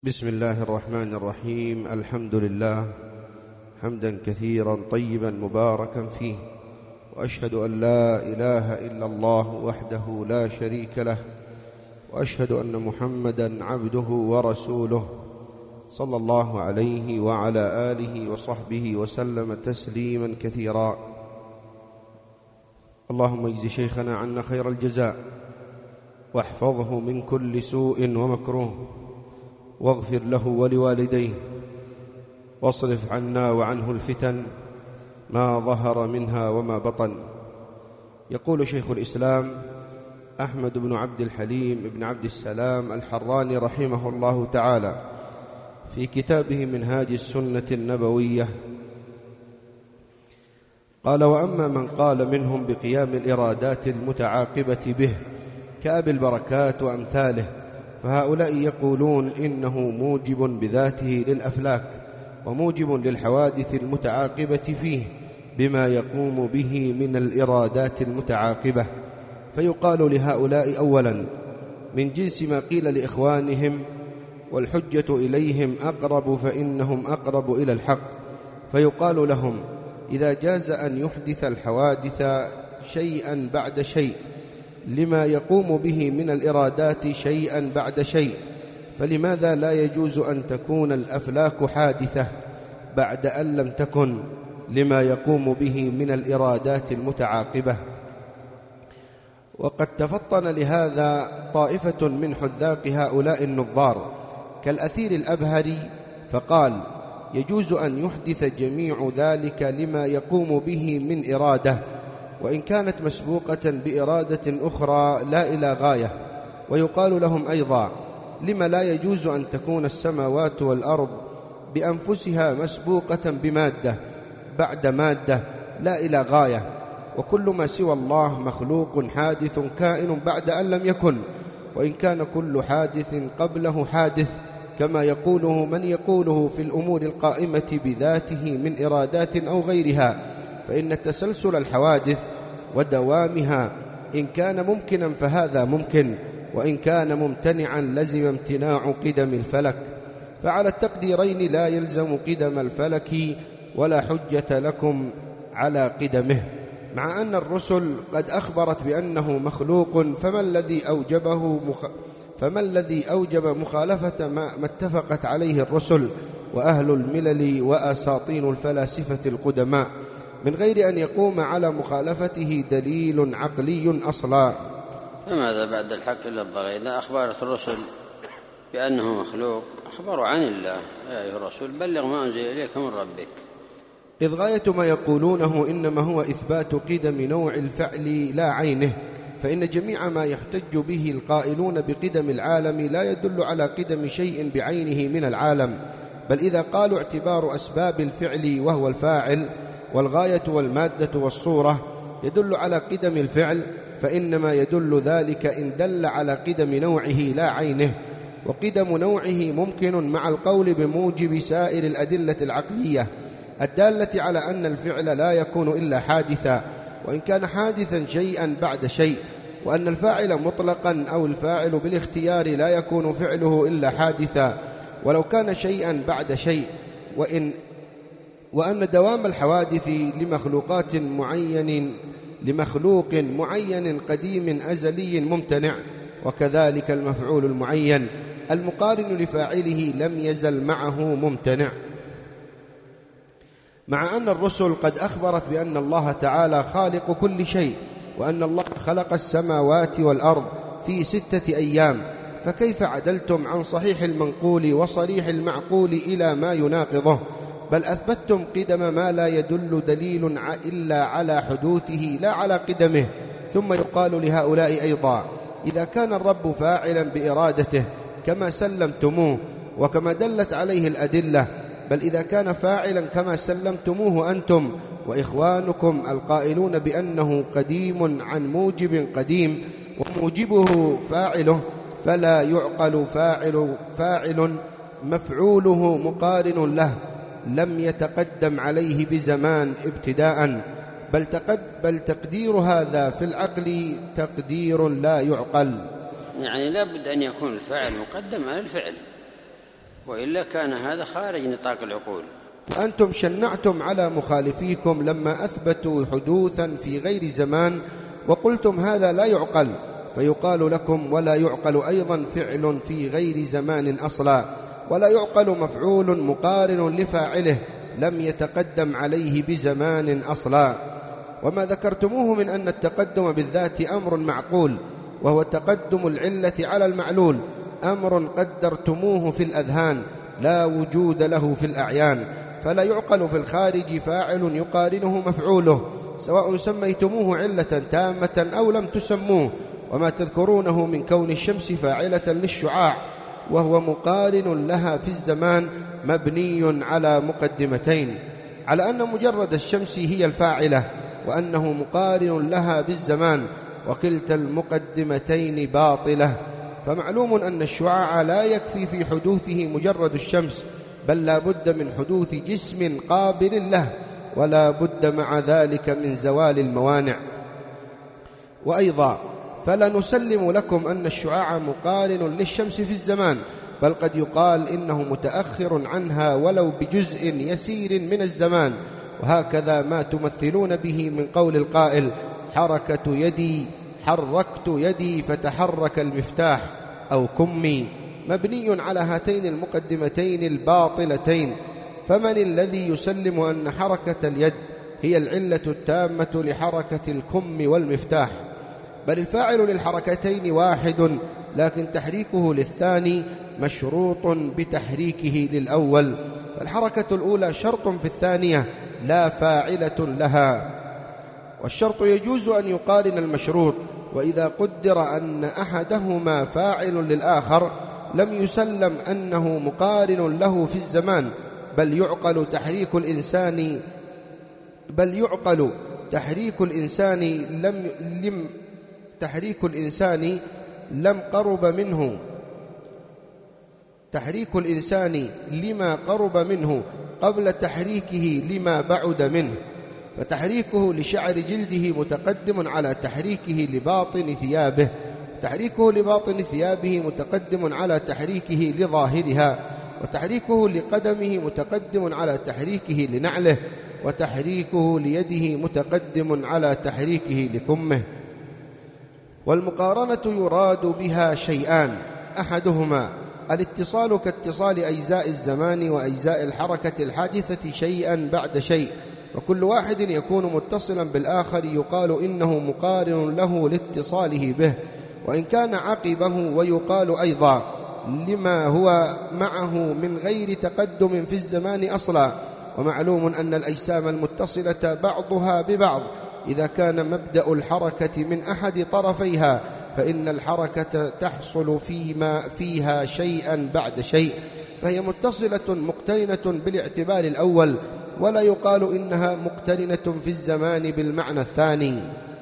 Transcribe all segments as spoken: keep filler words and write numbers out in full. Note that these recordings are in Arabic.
بسم الله الرحمن الرحيم. الحمد لله حمدا كثيرا طيبا مباركا فيه، وأشهد أن لا إله إلا الله وحده لا شريك له، وأشهد أن محمدا عبده ورسوله صلى الله عليه وعلى آله وصحبه وسلم تسليما كثيرا. اللهم اجز شيخنا عنا خير الجزاء، واحفظه من كل سوء ومكروه، واغفر له ولوالديه، واصرف عنا وعنه الفتن ما ظهر منها وما بطن. يقول شيخ الإسلام أحمد بن عبد الحليم بن عبد السلام الحراني رحمه الله تعالى في كتابه منهاج السنة النبوية، قال: وأما من قال منهم بقيام الإرادات المتعاقبة به كأبي البركات وأمثاله، فهؤلاء يقولون إنه موجب بذاته للأفلاك، وموجب للحوادث المتعاقبة فيه بما يقوم به من الإرادات المتعاقبة. فيقال لهؤلاء أولا من جنس ما قيل لإخوانهم: والحجة إليهم أقرب فإنهم أقرب إلى الحق. فيقال لهم: إذا جاز أن يحدث الحوادث شيئا بعد شيء لما يقوم به من الإرادات شيئا بعد شيء، فلماذا لا يجوز أن تكون الأفلاك حادثة بعد أن لم تكن لما يقوم به من الإرادات المتعاقبة؟ وقد تفطن لهذا طائفة من حذاق هؤلاء النظار كالأثير الأبهري، فقال: يجوز أن يحدث جميع ذلك لما يقوم به من إرادة، وإن كانت مسبوقة بإرادة أخرى لا إلى غاية. ويقال لهم أيضا: لما لا يجوز أن تكون السماوات والأرض بأنفسها مسبوقة بمادة بعد مادة لا إلى غاية، وكل ما سوى الله مخلوق حادث كائن بعد أن لم يكن، وإن كان كل حادث قبله حادث، كما يقوله من يقوله في الأمور القائمة بذاته من إرادات أو غيرها. فإن تسلسل الحوادث ودوامها إن كان ممكنا فهذا ممكن، وإن كان ممتنعا لزم امتناع قدم الفلك. فعلى التقديرين لا يلزم قدم الفلك، ولا حجة لكم على قدمه، مع أن الرسل قد أخبرت بأنه مخلوق، فما الذي أوجبه مخ... فما الذي أوجب مخالفة ما... ما اتفقت عليه الرسل وأهل الملل وأساطين الفلاسفة القدماء من غير أن يقوم على مخالفته دليل عقلي أصلا؟ فماذا بعد الحق إلا الضلال؟ إذا أخبرت الرسل بأنه مخلوق أخبروا عن الله: يا أيها الرسول بلغ ما أنزل إليك من ربك. إذ غاية ما يقولونه إنما هو إثبات قدم نوع الفعل لا عينه، فإن جميع ما يحتج به القائلون بقدم العالم لا يدل على قدم شيء بعينه من العالم، بل إذا قالوا اعتبار أسباب الفعل وهو الفاعل والغاية والمادة والصورة يدل على قدم الفعل، فإنما يدل ذلك إن دل على قدم نوعه لا عينه. وقدم نوعه ممكن مع القول بموجب سائر الأدلة العقلية الدالة على أن الفعل لا يكون إلا حادثا، وإن كان حادثا شيئا بعد شيء، وأن الفاعل مطلقا أو الفاعل بالاختيار لا يكون فعله إلا حادثا ولو كان شيئا بعد شيء، وإن وأن دوام الحوادث لمخلوقات معين لمخلوق معين قديم أزلي ممتنع، وكذلك المفعول المعين المقارن لفاعله لم يزل معه ممتنع. مع أن الرسل قد أخبرت بأن الله تعالى خالق كل شيء، وأن الله خلق السماوات والأرض في ستة أيام، فكيف عدلتم عن صحيح المنقول وصريح المعقول إلى ما يناقضه؟ بل أثبتم قدم ما لا يدل دليل إلا على حدوثه لا على قدمه. ثم يقال لهؤلاء أيضا: إذا كان الرب فاعلا بإرادته كما سلمتموه وكما دلت عليه الأدلة، بل إذا كان فاعلا كما سلمتموه أنتم وإخوانكم القائلون بأنه قديم عن موجب قديم وموجبه فاعله، فلا يعقل فاعل, فاعل مفعوله مقارن له لم يتقدم عليه بزمان ابتداء، بل, تقد بل تقدير هذا في العقل تقدير لا يعقل. يعني لا بد أن يكون الفاعل مقدم على الفعل، وإلا كان هذا خارج نطاق العقول. أنتم شنعتم على مخالفيكم لما أثبتوا حدوثا في غير زمان وقلتم هذا لا يعقل، فيقال لكم ولا يعقل أيضا فعل في غير زمان أصلا، ولا يعقل مفعول مقارن لفاعله لم يتقدم عليه بزمان أصلا. وما ذكرتموه من أن التقدم بالذات أمر معقول، وهو تقدم العلة على المعلول، أمر قدرتموه في الأذهان لا وجود له في الأعيان، فلا يعقل في الخارج فاعل يقارنه مفعوله، سواء سميتموه علة تامة أو لم تسموه. وما تذكرونه من كون الشمس فاعلة للشعاع وهو مقارن لها في الزمان مبني على مقدمتين، على أن مجرد الشمس هي الفاعلة، وأنه مقارن لها بالزمان، وكلتا المقدمتين باطلة. فمعلوم أن الشعاع لا يكفي في حدوثه مجرد الشمس، بل لا بد من حدوث جسم قابل له، ولا بد مع ذلك من زوال الموانع. وأيضا فلا نسلم لكم أن الشعاع مقارن للشمس في الزمان، بل قد يقال إنه متأخر عنها ولو بجزء يسير من الزمان. وهكذا ما تمثلون به من قول القائل حركة يدي حركت يدي فتحرك المفتاح أو كمي، مبني على هاتين المقدمتين الباطلتين. فمن الذي يسلم أن حركة اليد هي العلة التامة لحركة الكم والمفتاح؟ بل الفاعل للحركتين واحد، لكن تحريكه للثاني مشروط بتحريكه للأول، فالحركة الأولى شرط في الثانية لا فاعلة لها. والشرط يجوز أن يقارن المشروط، وإذا قدر أن أحدهما فاعل للآخر لم يسلم أنه مقارن له في الزمان، بل يعقل تحريك الإنسان بل يعقل تحريك الإنسان لم لم تحريك الإنسان لم قرب منه تحريك الإنسان لما قرب منه قبل تحريكه لما بعد منه، فتحريكه لشعر جلده متقدم على تحريكه لباطن ثيابه، تحريكه لباطن ثيابه متقدم على تحريكه لظاهرها، وتحريكه لقدمه متقدم على تحريكه لنعله، وتحريكه ليده متقدم على تحريكه لكمه. والمقارنة يراد بها شيئان، أحدهما الاتصال كاتصال أجزاء الزمان وأجزاء الحركة الحادثة شيئا بعد شيء، وكل واحد يكون متصلا بالآخر يقال إنه مقارن له لاتصاله به، وإن كان عقبه ويقال أيضا لما هو معه من غير تقدم في الزمان أصلا. ومعلوم أن الأجسام المتصلة بعضها ببعض إذا كان مبدأ الحركة من أحد طرفيها فإن الحركة تحصل فيما فيها شيئا بعد شيء، فهي متصلة مقترنة بالاعتبار الأول، ولا يقال إنها مقترنة في الزمان بالمعنى الثاني.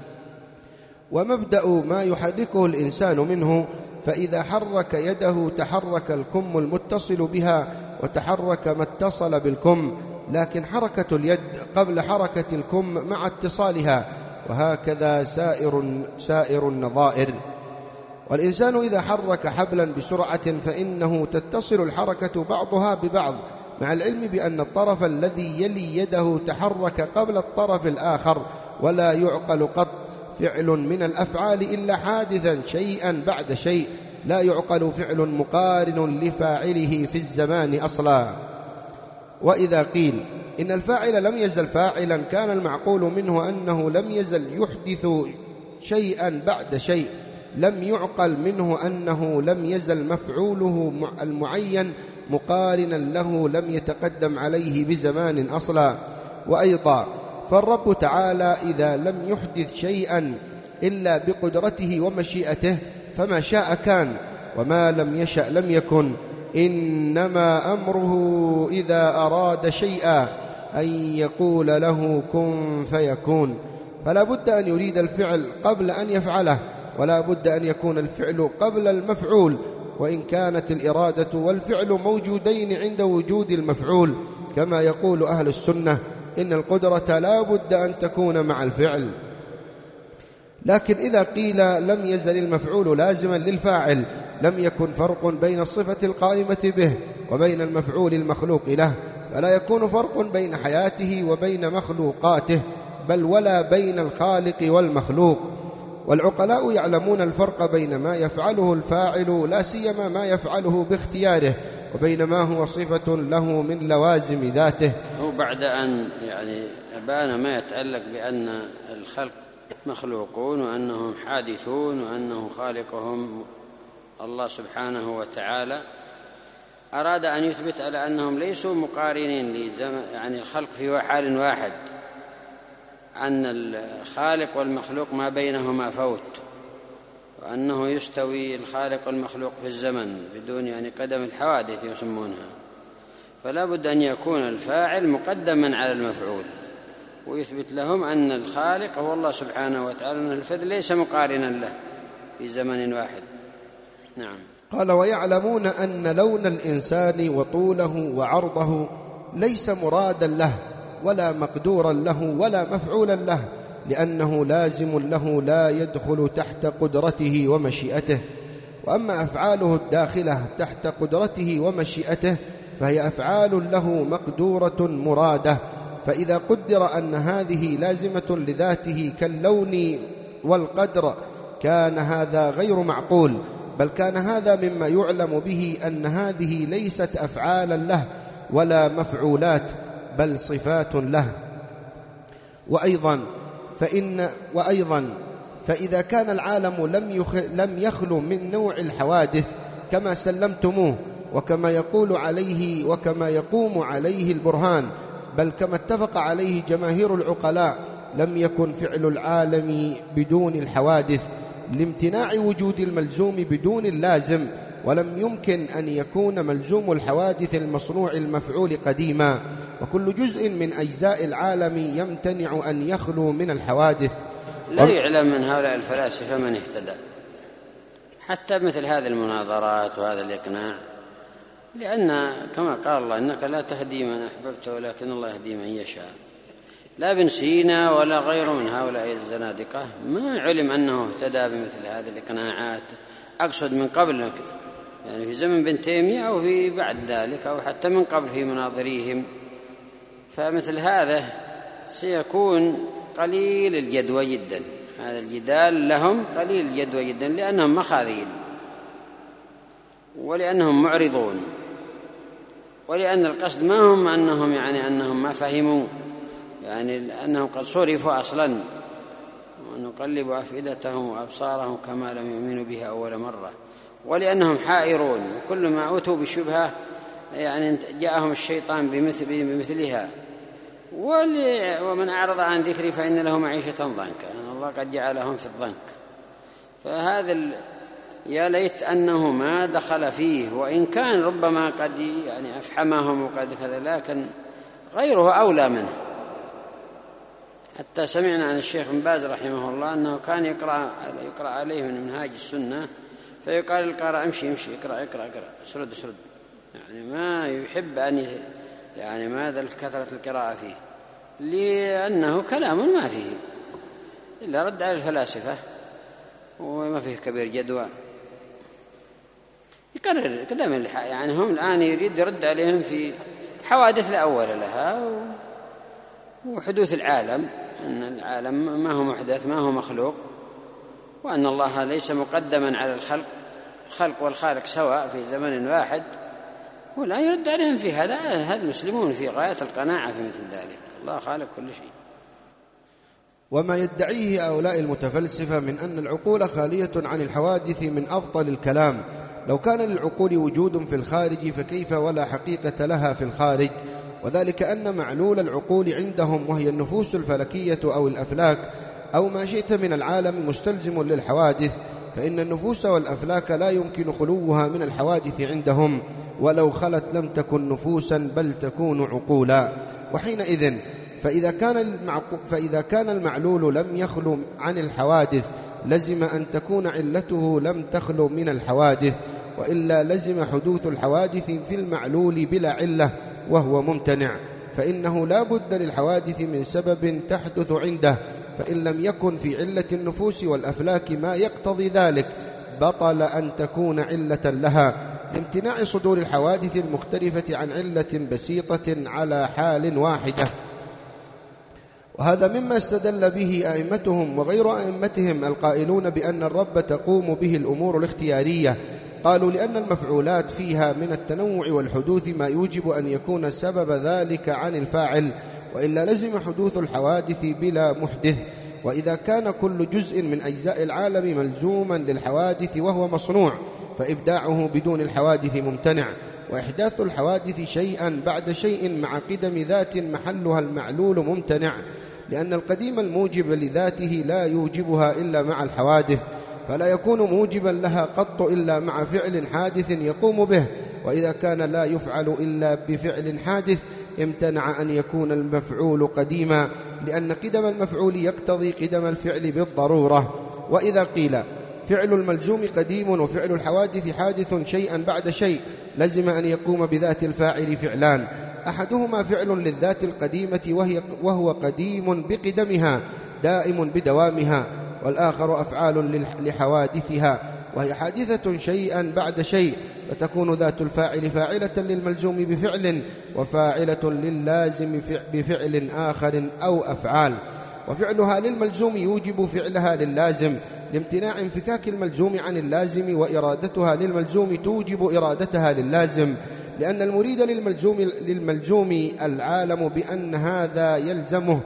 ومبدأ ما يحركه الإنسان منه، فإذا حرك يده تحرك الكم المتصل بها وتحرك ما اتصل بالكم، لكن حركة اليد قبل حركة الكم مع اتصالها، وهكذا سائر, سائر النظائر. والإنسان إذا حرك حبلا بسرعة فإنه تتصل الحركة بعضها ببعض، مع العلم بأن الطرف الذي يلي يده تحرك قبل الطرف الآخر، ولا يعقل قط فعل من الأفعال إلا حادثا شيئا بعد شيء، لا يعقل فعل مقارن لفاعله في الزمان أصلا. وإذا قيل إن الفاعل لم يزل فاعلا كان المعقول منه أنه لم يزل يحدث شيئا بعد شيء، لم يعقل منه أنه لم يزل مفعوله المعين مقارنا له لم يتقدم عليه بزمان أصلا. وأيضا فالرب تعالى إذا لم يحدث شيئا إلا بقدرته ومشيئته فما شاء كان، وما لم يشأ لم يكن، إنما أمره إذا أراد شيئا أن يقول له كن فيكون. فلا بد أن يريد الفعل قبل أن يفعله، ولا بد أن يكون الفعل قبل المفعول، وإن كانت الإرادة والفعل موجودين عند وجود المفعول، كما يقول أهل السنة إن القدرة لا بد أن تكون مع الفعل. لكن إذا قيل لم يزل المفعول لازما للفاعل لم يكن فرق بين الصفة القائمة به وبين المفعول المخلوق له، فلا يكون فرق بين حياته وبين مخلوقاته، بل ولا بين الخالق والمخلوق. والعقلاء يعلمون الفرق بين ما يفعله الفاعل لا سيما ما يفعله باختياره، وبين ما هو صفة له من لوازم ذاته. وبعد أن يعني أبان ما يتعلق بأن الخلق مخلوقون وأنهم حادثون وأنه خالقهم الله سبحانه وتعالى، أراد أن يثبت على أنهم ليسوا مقارنين لزمن، يعني الخلق في حال واحد، أن الخالق والمخلوق ما بينهما فوت، وأنه يستوي الخالق والمخلوق في الزمن بدون يعني قدم الحوادث يسمونها، فلا بد أن يكون الفاعل مقدما على المفعول، ويثبت لهم أن الخالق هو الله سبحانه وتعالى، أن الفذ ليس مقارنا له في زمن واحد. نعم. قال: ويعلمون أن لون الإنسان وطوله وعرضه ليس مرادا له ولا مقدورا له ولا مفعولا له، لأنه لازم له لا يدخل تحت قدرته ومشيئته. وأما أفعاله الداخلة تحت قدرته ومشيئته فهي أفعال له مقدورة مرادة، فإذا قدر أن هذه لازمة لذاته كاللون والقدر كان هذا غير معقول، بل كان هذا مما يعلم به أن هذه ليست أفعالا له ولا مفعولات، بل صفات له. وأيضا فإن وأيضا فإذا كان العالم لم يخ لم يخلو من نوع الحوادث كما سلمتموه، وكما يقول عليه وكما يقوم عليه البرهان، بل كما اتفق عليه جماهير العقلاء، لم يكن فعل العالم بدون الحوادث لامتناع وجود الملزوم بدون اللازم، ولم يمكن أن يكون ملزوم الحوادث المصنوع المفعول قديما، وكل جزء من أجزاء العالم يمتنع أن يخلو من الحوادث. لا يعلم من هؤلاء الفلاسفة من اهتدى حتى مثل هذه المناظرات وهذا الإقناع، لأن كما قال الله: إنك لا تهدي من أحببت ولكن الله يهدي من يشاء. لا ابن سينا ولا غيره من هؤلاء الزنادقة ما علم أنه اهتدى بمثل هذه الإقناعات، أقصد من قبل، يعني في زمن ابن تيمية أو في بعد ذلك أو حتى من قبل في مناظريهم. فمثل هذا سيكون قليل الجدوى جدا، هذا الجدال لهم قليل الجدوى جدا، لأنهم مخاذيل، ولأنهم معرضون، ولأن القصد ما هم أنهم يعني أنهم ما فهموا، يعني أنهم قد صرفوا أصلا، ونقلب أفئدتهم وأبصارهم كما لم يؤمنوا بها أول مرة، ولأنهم حائرون، وكل ما أتوا بشبهة يعني جاءهم الشيطان بمثل بمثلها. ومن أعرض عن ذكري فإن له معيشة ضنكا، يعني الله قد جعلهم في الضنك. فهذا ال... يا ليت أنه ما دخل فيه، وإن كان ربما قد يعني أفحمهم وقد كذا، لكن غيره أولى منه. حتى سمعنا عن الشيخ بن باز رحمه الله أنه كان يقرأ, يقرأ عليه من منهاج السنة، فيقال القارئ امشي امشي اقرأ اقرأ اقرأ سرد سرد، يعني ما يحب أن يعني ماذا كثرة القراءة فيه، لأنه كلام ما فيه إلا رد على الفلاسفة وما فيه كبير جدوى. يقرر كلام يعني هم الآن يريد يرد عليهم في حوادث لا أول لها وحدوث العالم، أن العالم ما هو محدث ما هو مخلوق، وأن الله ليس مقدما على الخلق، الخلق والخالق سواء في زمن واحد، ولا يرد عليهم في هذا. هذا المسلمون في غاية القناعة في مثل ذلك، الله خالق كل شيء. وما يدعيه هؤلاء المتفلسفة من أن العقول خالية عن الحوادث من أبطل الكلام. لو كان للعقول وجود في الخارج فكيف ولا حقيقة لها في الخارج؟ وذلك أن معلول العقول عندهم، وهي النفوس الفلكية أو الأفلاك أو ما شئت من العالم، مستلزم للحوادث، فإن النفوس والأفلاك لا يمكن خلوها من الحوادث عندهم، ولو خلت لم تكن نفوسا بل تكون عقولا. وحينئذ فإذا كان, فإذا كان المعلول لم يخلو عن الحوادث لزم أن تكون علته لم تخلو من الحوادث، وإلا لزم حدوث الحوادث في المعلول بلا علة، وهو ممتنع، فإنه لا بد للحوادث من سبب تحدث عنده، فإن لم يكن في علة النفوس والأفلاك ما يقتضي ذلك بطل أن تكون علة لها، لامتناع صدور الحوادث المختلفة عن علة بسيطة على حال واحدة. وهذا مما استدل به أئمتهم وغير أئمتهم القائلون بأن الرب تقوم به الأمور الاختيارية. قالوا لأن المفعولات فيها من التنوع والحدوث ما يوجب أن يكون سبب ذلك عن الفاعل، وإلا لزم حدوث الحوادث بلا محدث. وإذا كان كل جزء من أجزاء العالم ملزوما للحوادث وهو مصنوع، فإبداعه بدون الحوادث ممتنع، وإحداث الحوادث شيئا بعد شيء مع قدم ذات محلها المعلول ممتنع، لأن القديم الموجب لذاته لا يوجبها إلا مع الحوادث، فلا يكون موجبا لها قط إلا مع فعل حادث يقوم به. وإذا كان لا يفعل إلا بفعل حادث امتنع أن يكون المفعول قديما، لأن قدم المفعول يقتضي قدم الفعل بالضرورة. وإذا قيل فعل الملزوم قديم وفعل الحوادث حادث شيئا بعد شيء، لزم أن يقوم بذات الفاعل فعلان، أحدهما فعل للذات القديمة وهي وهو قديم بقدمها دائم بدوامها، والآخر أفعال لحوادثها وهي حادثة شيئا بعد شيء، فتكون ذات الفاعل فاعلة للملزوم بفعل وفاعلة لللازم بفعل آخر أو أفعال. وفعلها للملزوم يوجب فعلها لللازم لامتناع انفكاك الملزوم عن اللازم، وإرادتها للملزوم توجب إرادتها لللازم، لأن المريد للملزوم, للملزوم العالم بأن هذا يلزمه،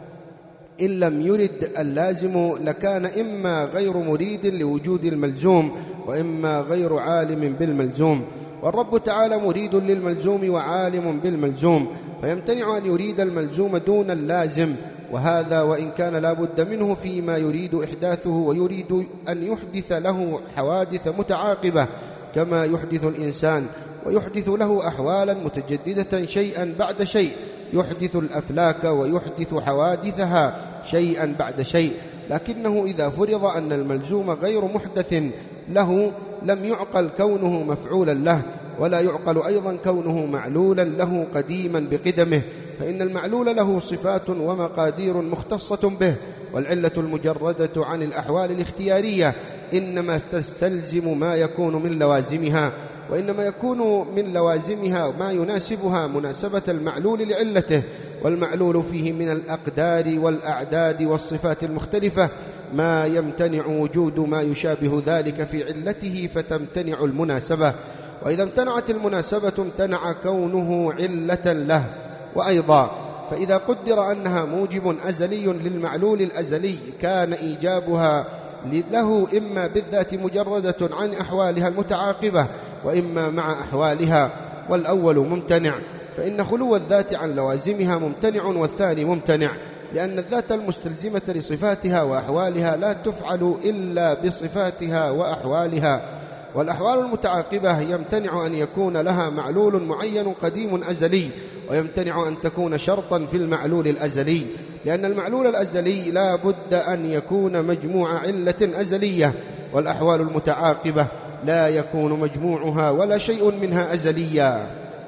إن لم يرد اللازم لكان إما غير مريد لوجود الملزوم وإما غير عالم بالملزوم. والرب تعالى مريد للملزوم وعالم بالملزوم، فيمتنع أن يريد الملزوم دون اللازم، وهذا وإن كان لا بد منه فيما يريد إحداثه، ويريد أن يحدث له حوادث متعاقبة كما يحدث الإنسان، ويحدث له أحوالا متجددة شيئا بعد شيء، يحدث الأفلاك ويحدث حوادثها شيئا بعد شيء. لكنه إذا فرض أن الملزوم غير محدث له لم يعقل كونه مفعولا له، ولا يعقل أيضا كونه معلولا له قديما بقدمه، فإن المعلول له صفات ومقادير مختصة به، والعلة المجردة عن الأحوال الاختيارية إنما تستلزم ما يكون من لوازمها، وإنما يكون من لوازمها ما يناسبها مناسبة المعلول لعلته. والمعلول فيه من الأقدار والأعداد والصفات المختلفة ما يمتنع وجود ما يشابه ذلك في علته، فتمتنع المناسبة، وإذا امتنعت المناسبة امتنع كونه علة له. وأيضا فإذا قدر أنها موجب أزلي للمعلول الأزلي، كان إيجابها له إما بالذات مجردة عن أحوالها المتعاقبة، وإما مع أحوالها، والأول ممتنع، فإن خلو الذات عن لوازمها ممتنع، والثاني ممتنع، لأن الذات المستلزمة لصفاتها وأحوالها لا تفعل إلا بصفاتها وأحوالها. والأحوال المتعاقبة يمتنع أن يكون لها معلول معين قديم أزلي، ويمتنع أن تكون شرطا في المعلول الأزلي، لأن المعلول الأزلي لا بد أن يكون مجموع علة أزلية، والأحوال المتعاقبة لا يكون مجموعها ولا شيء منها أزليا.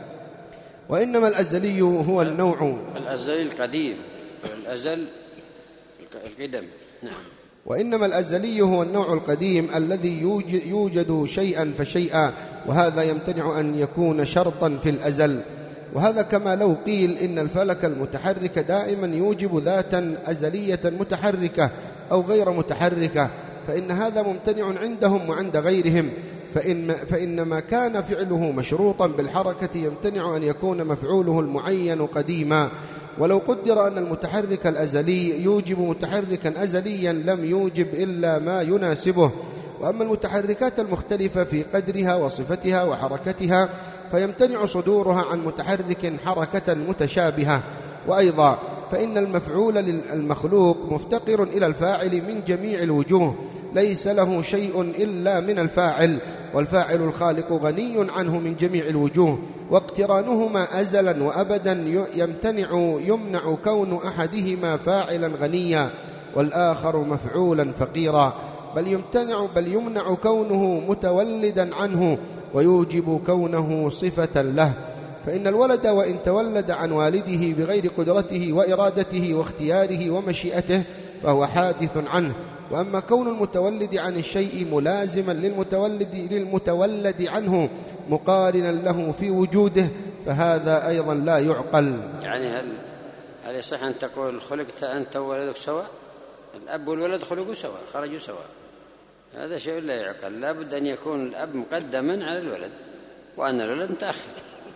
وإنما الأزلي هو النوع الأزلي القديم، الأزل القدم. نعم. وإنما الأزلي هو النوع القديم الذي يوجد شيئا فشيئا، وهذا يمتنع أن يكون شرطا في الأزل. وهذا كما لو قيل إن الفلك المتحرك دائما يوجب ذاتا أزلية متحركة أو غير متحركة، فإن هذا ممتنع عندهم وعند غيرهم، فإن, فإن ما كان فعله مشروطا بالحركة يمتنع أن يكون مفعوله المعين قديما. ولو قدر أن المتحرك الأزلي يوجب متحركا أزليا لم يوجب إلا ما يناسبه. وأما المتحركات المختلفة في قدرها وصفتها وحركتها فيمتنع صدورها عن متحرك حركة متشابهة. وأيضا فإن المفعول المخلوق مفتقر إلى الفاعل من جميع الوجوه، ليس له شيء إلا من الفاعل، والفاعل الخالق غني عنه من جميع الوجوه، واقترانهما أزلا وأبدا يمتنع يمنع كون أحدهما فاعلا غنيا والآخر مفعولا فقيرا، بل يمتنع بل يمنع كونه متولدا عنه، ويوجب كونه صفة له. فإن الولد وإن تولد عن والده بغير قدرته وإرادته واختياره ومشيئته فهو حادث عنه. وأما كون المتولد عن الشيء ملازما للمتولد للمتولد عنه مقارنا له في وجوده، فهذا أيضا لا يعقل. يعني هل هل يصح أن تقول خلقت أنت وولدك سواء؟ الأب والولد خلقوا سواء، خرجوا سواء، هذا شيء لا يعقل. لا بد أن يكون الأب مقدما على الولد وأن الولد متأخر،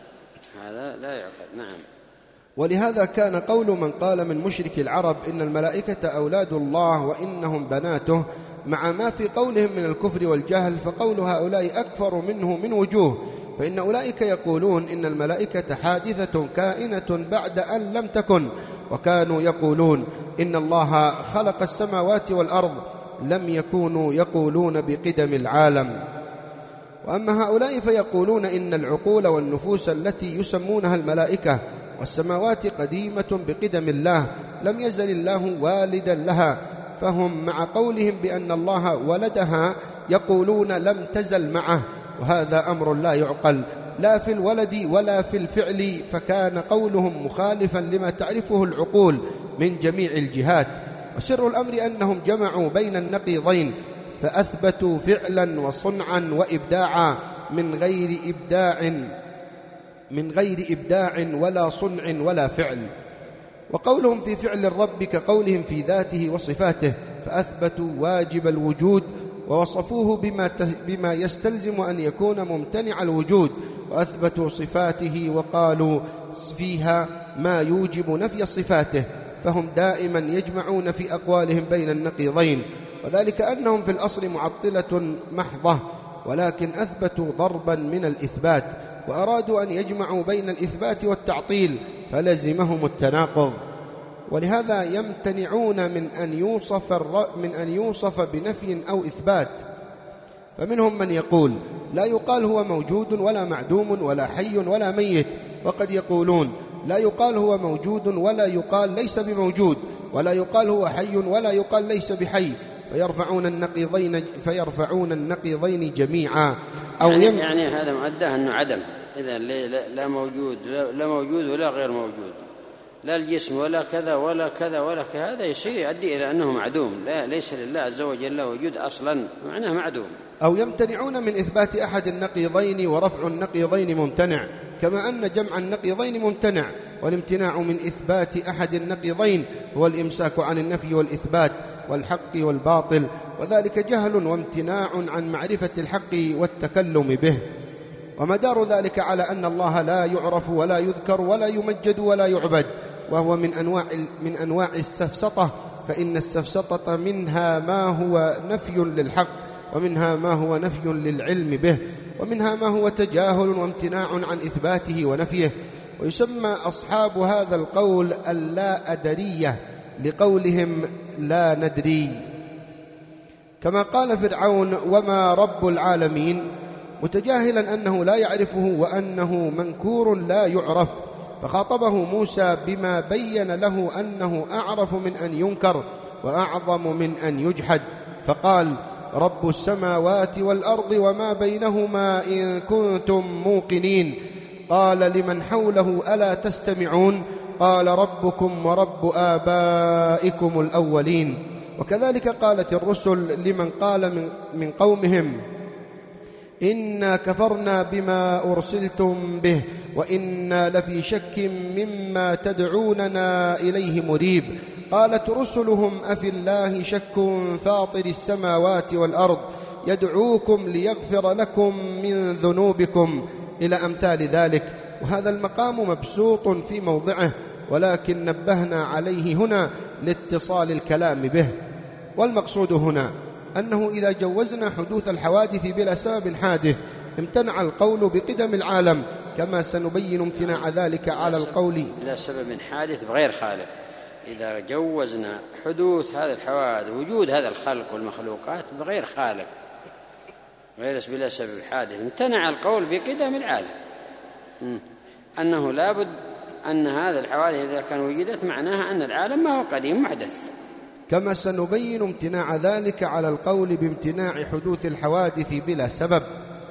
هذا لا يعقل. نعم. ولهذا كان قول من قال من مشرك العرب إن الملائكة أولاد الله وإنهم بناته مع ما في قولهم من الكفر والجهل، فقول هؤلاء أكفر منه من وجوه، فإن أولئك يقولون إن الملائكة حادثة كائنة بعد أن لم تكن، وكانوا يقولون إن الله خلق السماوات والأرض، لم يكونوا يقولون بقدم العالم. وأما هؤلاء فيقولون إن العقول والنفوس التي يسمونها الملائكة والسماوات قديمة بقدم الله، لم يزل الله والدا لها، فهم مع قولهم بأن الله ولدها يقولون لم تزل معه، وهذا أمر لا يعقل لا في الولد ولا في الفعل، فكان قولهم مخالفا لما تعرفه العقول من جميع الجهات. وسر الأمر أنهم جمعوا بين النقيضين، فأثبتوا فعلا وصنعا وإبداعا من غير إبداع من غير إبداع ولا صنع ولا فعل. وقولهم في فعل الرب كقولهم في ذاته وصفاته، فأثبتوا واجب الوجود ووصفوه بما بما يستلزم أن يكون ممتنع الوجود، وأثبتوا صفاته وقالوا فيها ما يوجب نفي صفاته، فهم دائما يجمعون في أقوالهم بين النقيضين، وذلك أنهم في الأصل معطلة محضة، ولكن أثبتوا ضربا من الإثبات، وأرادوا أن يجمعوا بين الإثبات والتعطيل، فلزمهم التناقض. ولهذا يمتنعون من أن يوصف من أن يوصف بنفي أو إثبات. فمنهم من يقول لا يقال هو موجود ولا معدوم ولا حي ولا ميت، وقد يقولون لا يقال هو موجود ولا يقال ليس بموجود، ولا يقال هو حي ولا يقال ليس بحي، فيرفعون النقيضين فيرفعون النقيضين جميعا. أو يعني, يم... يعني هذا مؤداه أنه عدم، إذا لا موجود لا موجود ولا غير موجود، لا الجسم ولا كذا ولا كذا ولا كذا، هذا يصير يؤدي إلى أنه معدوم، لا ليس لله عز وجل له وجود أصلا، معناه معدوم. أو يمتنعون من إثبات أحد النقيضين ورفع النقيضين ممتنع، كما أن جمع النقيضين ممتنع، والامتناع من إثبات أحد النقيضين هو الإمساك عن النفي والإثبات والحق والباطل، وذلك جهل وامتناع عن معرفة الحق والتكلم به. ومدار ذلك على أن الله لا يعرف ولا يذكر ولا يمجد ولا يعبد، وهو من أنواع من أنواع السفسطة، فإن السفسطة منها ما هو نفي للحق، ومنها ما هو نفي للعلم به، ومنها ما هو تجاهل وامتناع عن إثباته ونفيه. ويسمى أصحاب هذا القول اللا أدرية لقولهم لا ندري، كما قال فرعون وما رب العالمين، متجاهلا أنه لا يعرفه وأنه منكور لا يعرف، فخاطبه موسى بما بين له أنه أعرف من أن ينكر وأعظم من أن يجحد، فقال رب السماوات والأرض وما بينهما إن كنتم موقنين. قال لمن حوله ألا تستمعون؟ قال ربكم ورب آبائكم الأولين. وكذلك قالت الرسل لمن قال من, من قومهم إنا كفرنا بما أرسلتم به وإنا لفي شك مما تدعوننا إليه مريب. قالت رسلهم أفي الله شك فاطر السماوات والأرض يدعوكم ليغفر لكم من ذنوبكم، إلى أمثال ذلك. وهذا المقام مبسوط في موضعه، ولكن نبهنا عليه هنا لاتصال الكلام به. والمقصود هنا أنه إذا جوزنا حدوث الحوادث بلا سبب حادث امتنع القول بقدم العالم، كما سنبين امتناع ذلك على القول بلا سبب حادث بغير خالق. إذا جوزنا حدوث هذا الحوادث وجود هذا الخلق والمخلوقات بغير خالق غير بلا سبب حادث، امتنع القول بقدم العالم، أنه لابد أن هذا الحوادث إذا كان وجدت معناها أن العالم ما هو قديم محدث. كما سنبين امتناع ذلك على القول بامتناع حدوث الحوادث بلا سبب،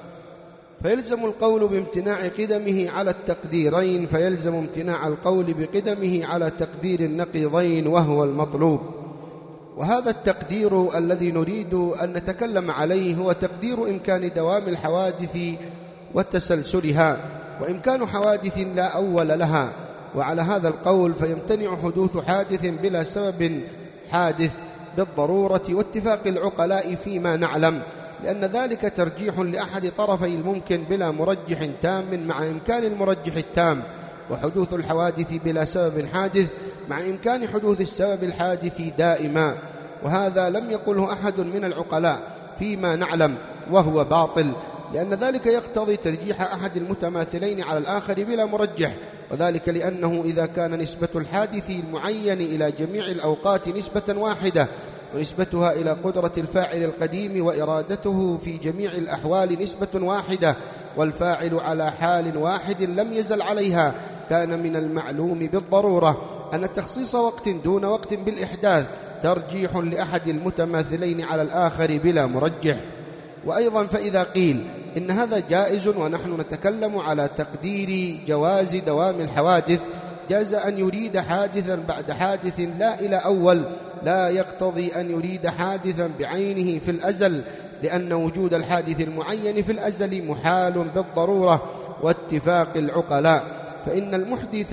فيلزم القول بامتناع قدمه على التقديرين، فيلزم امتناع القول بقدمه على تقدير النقيضين وهو المطلوب. وهذا التقدير الذي نريد أن نتكلم عليه هو تقدير إمكان دوام الحوادث وتسلسلها، وإمكان حوادث لا أول لها. وعلى هذا القول فيمتنع حدوث حادث بلا سبب حادث بالضرورة واتفاق العقلاء فيما نعلم، لأن ذلك ترجيح لأحد طرفي الممكن بلا مرجح تام مع إمكان المرجح التام، وحدوث الحوادث بلا سبب حادث مع إمكان حدوث السبب الحادث دائما. وهذا لم يقله أحد من العقلاء فيما نعلم، وهو باطل، لأن ذلك يقتضي ترجيح أحد المتماثلين على الآخر بلا مرجح، وذلك لأنه إذا كان نسبة الحادث المعين إلى جميع الأوقات نسبة واحدة، ونسبتها إلى قدرة الفاعل القديم وإرادته في جميع الأحوال نسبة واحدة، والفاعل على حال واحد لم يزل عليها، كان من المعلوم بالضرورة أن تخصيص وقت دون وقت بالإحداث ترجيح لأحد المتماثلين على الآخر بلا مرجح. وأيضا فإذا قيل إن هذا جائز ونحن نتكلم على تقدير جواز دوام الحوادث، جاز أن يريد حادثا بعد حادث لا إلى أول، لا يقتضي أن يريد حادثا بعينه في الأزل، لأن وجود الحادث المعين في الأزل محال بالضرورة واتفاق العقلاء، فإن المحدث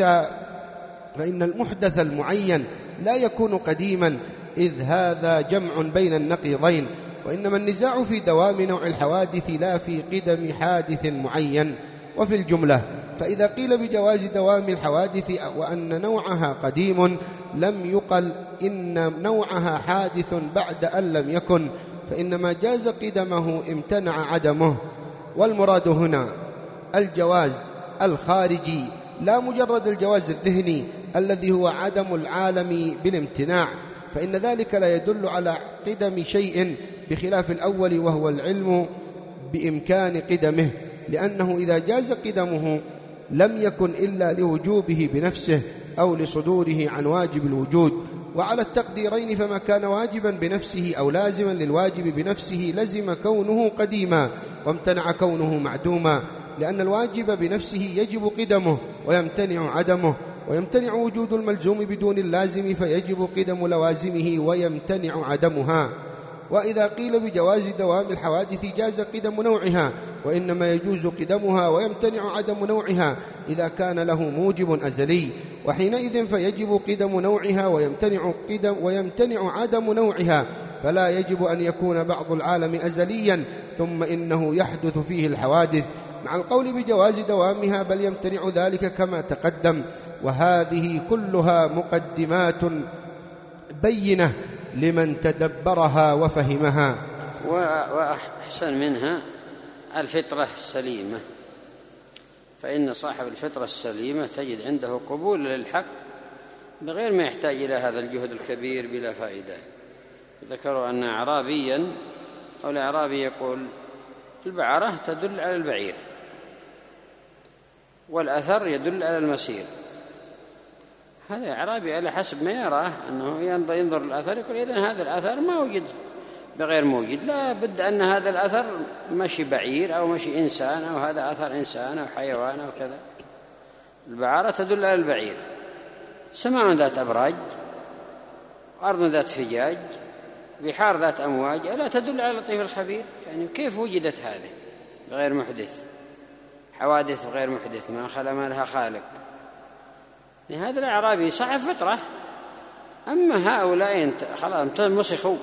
فإن المحدث المعين لا يكون قديما، إذ هذا جمع بين النقيضين، وإنما النزاع في دوام نوع الحوادث لا في قدم حادث معين. وفي الجملة فإذا قيل بجواز دوام الحوادث وأن نوعها قديم، لم يقل إن نوعها حادث بعد أن لم يكن، فإنما جاز قدمه امتنع عدمه. والمراد هنا الجواز الخارجي، لا مجرد الجواز الذهني الذي هو عدم العالم بالامتناع، فإن ذلك لا يدل على قدم شيء بخلاف الأول وهو العلم بإمكان قدمه، لأنه إذا جاز قدمه لم يكن إلا لوجوبه بنفسه أو لصدوره عن واجب الوجود. وعلى التقديرين فما كان واجبا بنفسه أو لازما للواجب بنفسه لزم كونه قديما وامتنع كونه معدوما، لأن الواجب بنفسه يجب قدمه ويمتنع عدمه، ويمتنع وجود الملزوم بدون اللازم فيجب قدم لوازمه ويمتنع عدمها. وإذا قيل بجواز دوام الحوادث جاز قدم نوعها، وإنما يجوز قدمها ويمتنع عدم نوعها إذا كان له موجب أزلي، وحينئذ فيجب قدم نوعها ويمتنع قدم ويمتنع عدم نوعها، فلا يجب أن يكون بعض العالم أزليا ثم إنه يحدث فيه الحوادث، مع القول بجواز دوامها، بل يمتنع ذلك كما تقدم. وهذه كلها مقدمات بينة لمن تدبرها وفهمها. وأحسن منها الفطرة السليمة، فإن صاحب الفطرة السليمة تجد عنده قبول للحق بغير ما يحتاج إلى هذا الجهد الكبير بلا فائدة. ذكروا أن أعرابيا أو الأعرابي يقول البعرة تدل على البعير والأثر يدل على المسير. هذا أعرابي على حسب ما يراه أنه ينظر الأثر يقول إذن هذا الأثر ما وجد بغير موجد، لا بد أن هذا الأثر مشي بعير أو مشي إنسان أو هذا أثر إنسان أو حيوان أو كذا. البعارة تدل على البعير، سماء ذات أبراج، أرض ذات فجاج، بحار ذات أمواج، ألا تدل على اللطيف الخبير؟ يعني كيف وجدت هذه بغير محدث؟ حوادث غير محدث ما خلا ما لها خالق. هذا الأعرابي صاحب فطرة، أما هؤلاء خلاص مسخوا.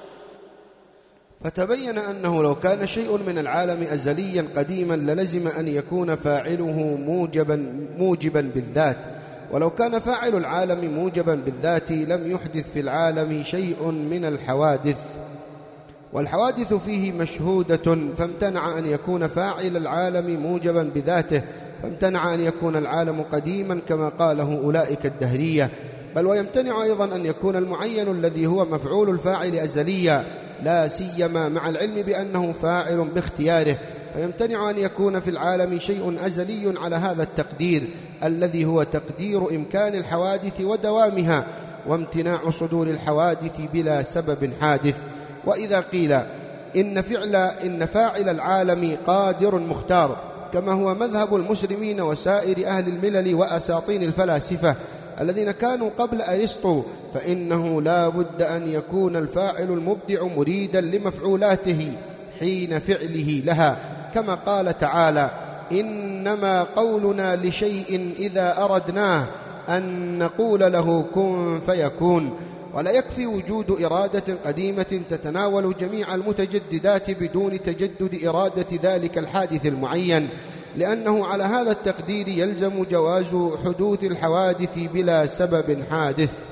فتبين أنه لو كان شيء من العالم أزليا قديما للزم أن يكون فاعله موجبا, موجبا بالذات، ولو كان فاعل العالم موجبا بالذات لم يحدث في العالم شيء من الحوادث، والحوادث فيه مشهودة، فامتنع أن يكون فاعل العالم موجبا بذاته، فامتنع أن يكون العالم قديما كما قاله أولئك الدهرية. بل ويمتنع أيضا أن يكون المعين الذي هو مفعول الفاعل أزليا، لا سيما مع العلم بأنه فاعل باختياره، فيمتنع أن يكون في العالم شيء أزلي على هذا التقدير الذي هو تقدير إمكان الحوادث ودوامها، وامتناع صدور الحوادث بلا سبب حادث. وإذا قيل إن فعل إن فاعل العالم قادر مختار، كما هو مذهب المسلمين وسائر أهل الملل وأساطين الفلاسفة الذين كانوا قبل أرسطو، فإنه لا بد أن يكون الفاعل المبدع مريدا لمفعولاته حين فعله لها، كما قال تعالى إنما قولنا لشيء إذا أردناه أن نقول له كن فيكون، ولا يكفي وجود إرادة قديمة تتناول جميع المتجددات بدون تجدد إرادة ذلك الحادث المعين، لأنه على هذا التقدير يلزم جواز حدوث الحوادث بلا سبب حادث.